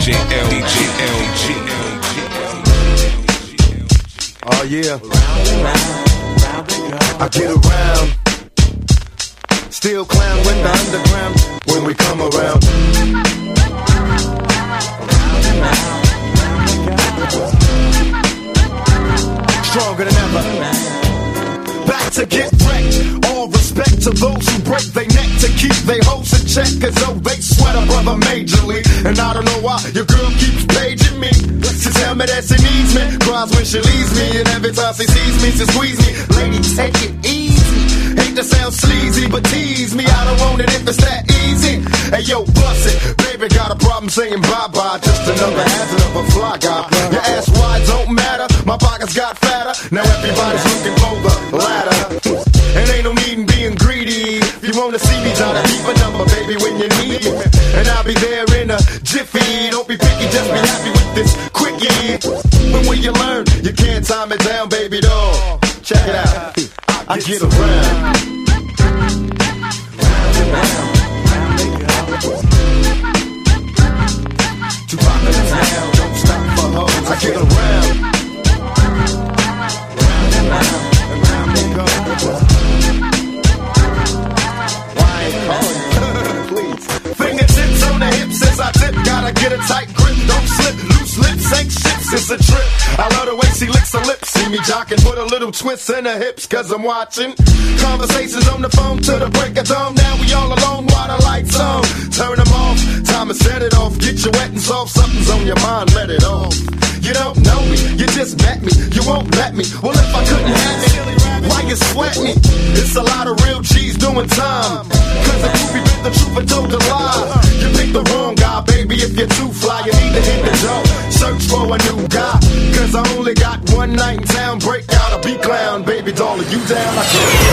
Oh yeah, I get around. Still clown with the underground when we come around. Stronger than ever. Back to get wrecked. All respect to those who break their neck to keep their hopes in check. Cause oh, they sweat a brother majorly. And I don't know why your girl keeps paging me. She tell me that she needs me, cries when she leaves me. And every time she sees me, she squeeze me. Lady, take it easy. Hate to sound sleazy, but tease me. I don't want it if it's that easy. Hey yo, bust it. Baby got a problem saying bye-bye. Just another hazard of a fly guy. Your ass wide don't matter. My pockets got fatter. Now everybody's looking for the ladder. And ain't no need in being greedy. If you wanna see me, try to keep a number, baby, when you need me. And I'll be there in a jiffy. Don't be picky, just be happy with this quickie. But when you learn, you can't time it down, baby doll. Check it out. I get around. Too popular now, don't stop for hoes. I get around. Around we go. Why ain't calling? Please. Fingertips on the hips as I tip. Gotta get a tight grip, don't slip. Loose lips ain't shit, it's a trip. I love the way she licks her lips. See me jocking, put a little twist in her hips. Cause I'm watching conversations on the phone till the break of dawn. Now we all alone while the lights on. Turn them off, time to set it off. Get you wet and soft, something's on your mind, let it off. You don't know me, you just met me. You won't let me, well if I couldn't have it, why you sweat me? It's a lot of real G's doing time. Cause the groupie bit the truth and told a lie. You picked the wrong guy, baby, if you're too fly. You need to hit the door, search for a new guy. Cause I only got one night in town. Break out a beat clown, baby doll, are you down? I can't